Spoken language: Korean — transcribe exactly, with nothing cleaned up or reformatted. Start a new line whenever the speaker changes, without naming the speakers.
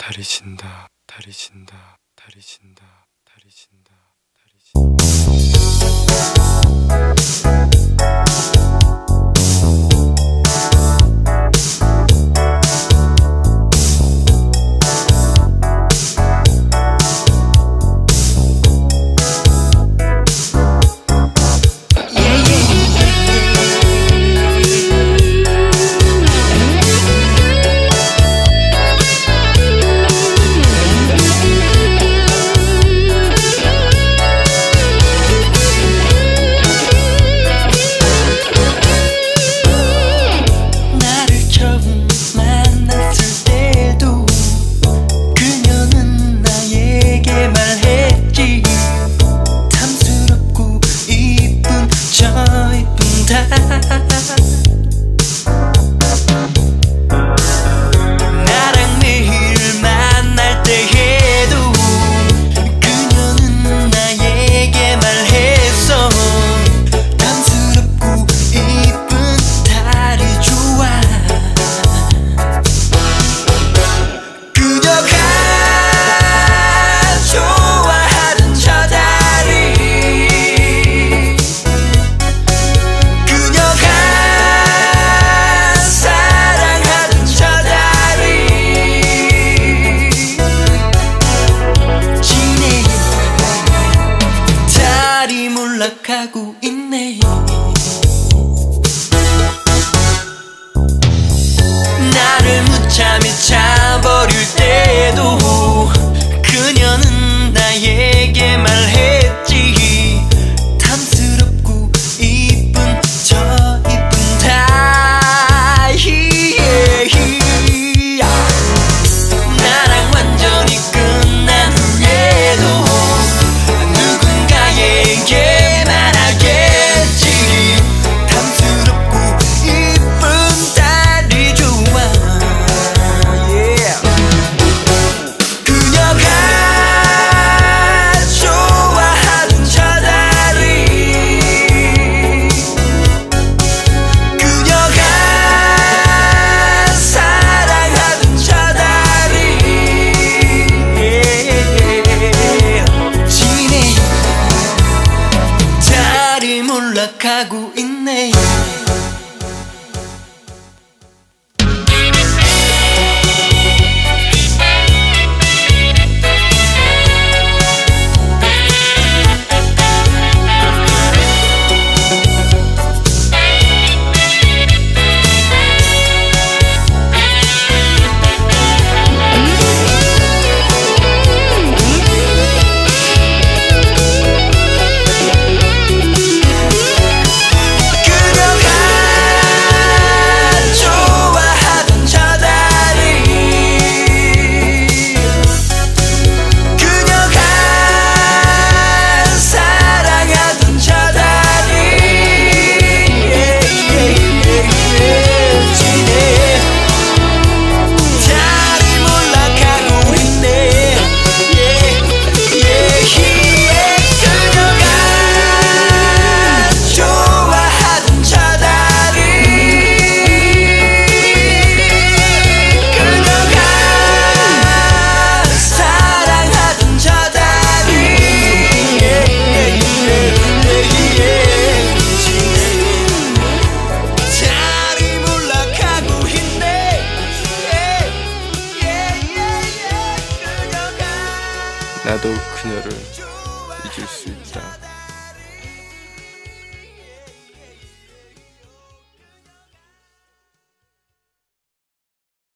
다리 신다 다리 신다 다리 신다 다리 신다 다리 신다 나랑 매일 만날 때에도 그녀는 나에게 말했어. 탐스럽고 이쁜 달이 좋아. 그녀가 좋아하던 저 다리, 그녀가 사랑하던 저 다리 지네. 달이 몰락하고 있네. 나를 무참히 차버릴 때도 그녀는 나에게 말했지. 탐스럽고 이쁜 저 이쁜 다이. 나랑 완전히 끝난 후에도 누군가에게 말하겠지. 탐스럽고 이쁜 달이 좋아. yeah. 그녀가 좋아하던 저 다리, 그녀가 사랑하던 저 다리 지네. 달이 몰락하고 있네. 나도 그녀를 잊을 수 있다.